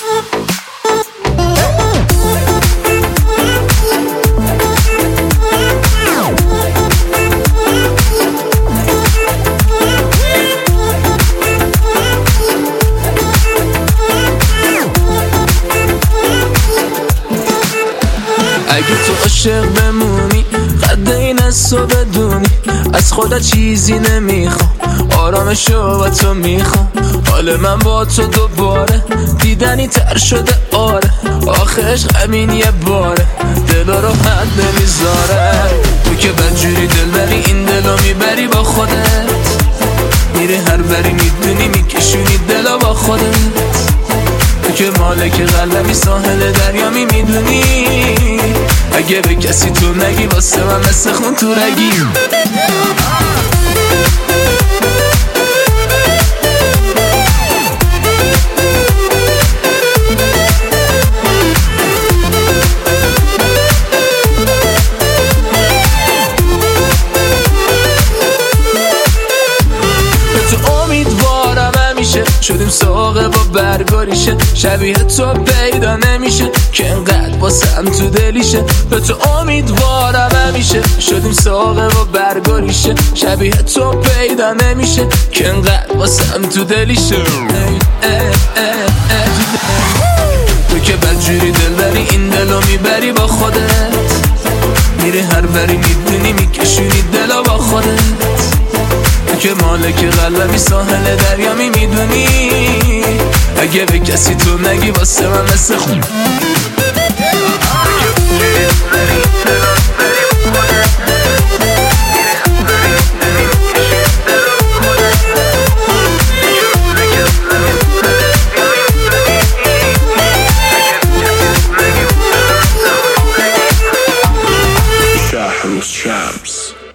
اگه تو عاشق بمونی قد این از تو بدونی از خدا چیزی نمیخوام، آرامشو با تو میخوام. حال من با تو دوباره دیدنی تر شده آره، آخه عشق همین یه باره دل رو حد نمیذاره. تو که بدجوری دل بری این دلو میبری با خودت، میری هر بری میدونی میکشونی دلو با خودت. تو که مالک قلبی ساحل دریامی میدونی، اگه به کسی تو نگی واسه من مثل خون تو رگی. شدیم ساقه با برگاریشه، شبیه تو پیدا نمیشه که انقدر واسم تو دلیشه. به تو امیدوارم همیشه، شدیم ساقه با برگاریشه، شبیه تو پیدا نمیشه که انقدر واسم تو دلیشه. تو که بدجوری دل بری این دلو میبری با خودت، میری هر بری میدونی میکشونی دلو با خودت. که مالک قلبی ساحل دریامی میدونی، اگه به کسی تو نگی واسه من مثل خون. شهر روز شمس